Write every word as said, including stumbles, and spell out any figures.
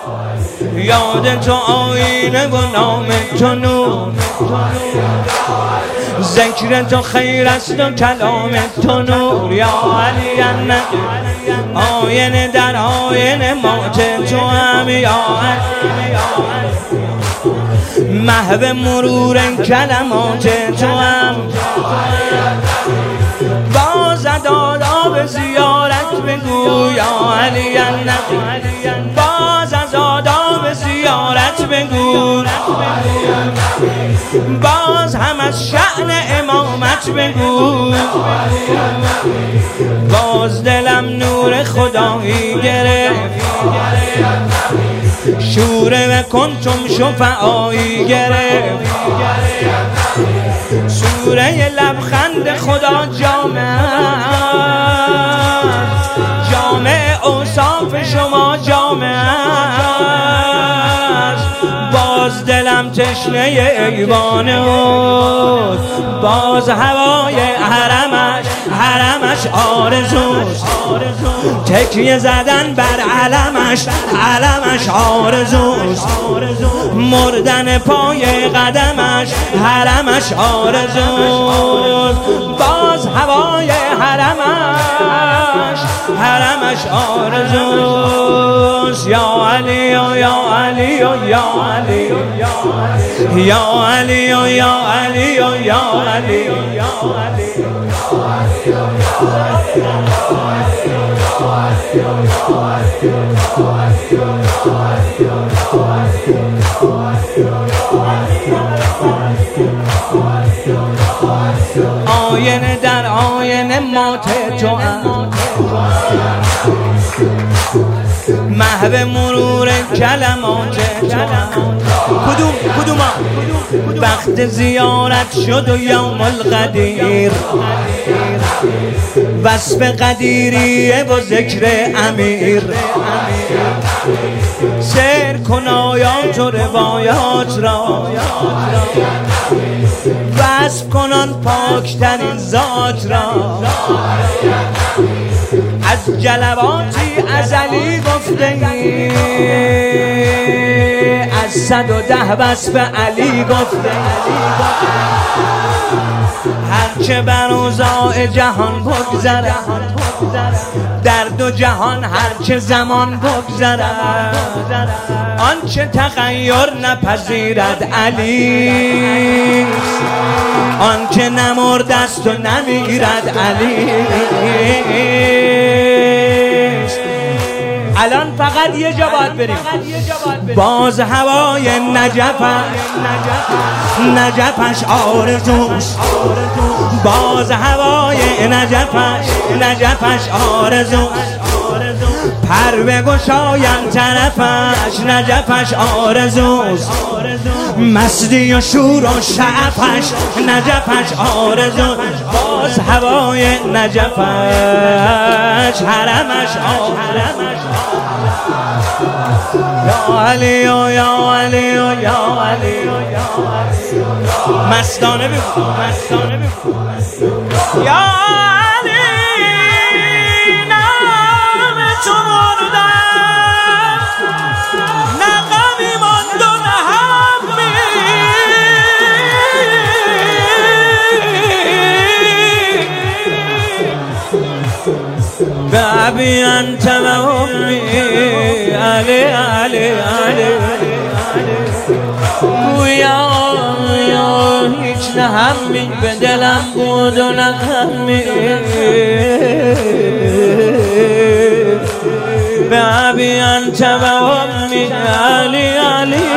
یاد تو آینه و نام تو نور، ذکر تو خیر است و کلام تو نور. یا علی آینه در آینه مات تو هم، یا محو مرور کلمات تو هم. باز آداب زیارت بگو یا علی النبی، باز از آداب زیارت بگو، باز هم از شأن امامت بگو. باز دلم نور خدایی گرفت، شوره و کنتم شفعایی گرفت. سوره لبخند خدا جامع، جامع اوصاف شما جامع. باز دلم تشنه ایوانه بود، باز هوای حرمش حرمش آرزوست. تکیه زدن بر علمش علمش آرزوست. مردن پای قدمش حرمش آرزوست. باز هوای حرمش حرمش آرزوست. یا علی یا علی یا علی یا علی یا علی یا علی. آینه در آینه مات تو هم، محو مرور کلمات تو هم. کدوم کدوم وقت زیارت شد و یوم القدیر، وصف قدیریه و ذکر امیر. سیر کن آیات و روایات را، وصف کنان پاکترین ذات را. از جلواتی ازلی گفته ای، از صد و ده وصف علی گفته ای. هرچه بر اوضاع جهان بگذرد، در دو جهان هرچه زمان بگذرد، آنچه تغییر نپذیرد علی، آنچه نمرده است و نمیرد علی. الان فقط یه جا باید بریم. باز هوای نجفش نجفش آرزوست. باز هوای نجفش نجفش آرزوست. پر بگشایم طرفش نجفش آرزوست. مستی و شور و شعفش نجفش آرزوست. باز هوای نجفش حرمش آرزوست. یا علی یا علی یا علی مستانه بگو مستانه بگو یا علی نام تو مردم، نه غمی ماند و نه همی. به ابی انت و امی علی علی علی گویا هیچ نه همی به دلم بود و نه همی. به ابی انت و امی علی علی